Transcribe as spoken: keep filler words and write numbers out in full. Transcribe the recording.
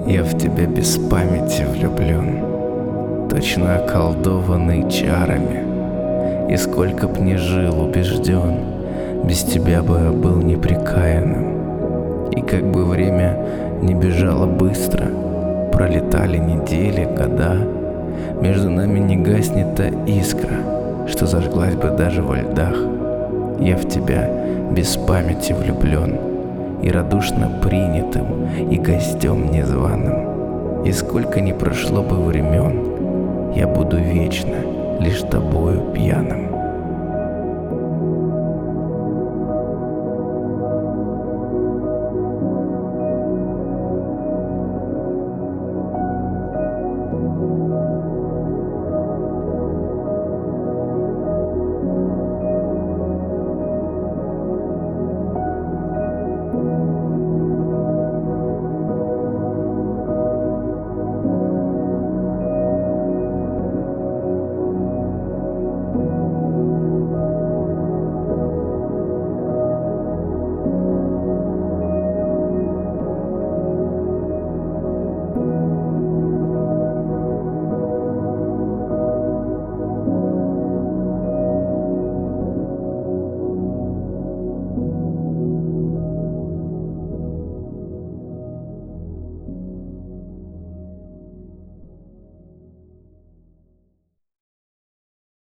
Я в тебя без памяти влюблен, точно околдованный чарами. И сколько б ни жил убежден, без тебя бы я был непрекаянным. И как бы время не бежало быстро, пролетали недели, года, между нами не гаснет та искра, что зажглась бы даже во льдах. Я в тебя без памяти влюблен, и радушно принятым, и гостем незваным. И сколько ни прошло бы времен, я буду вечно лишь тобою пьяным.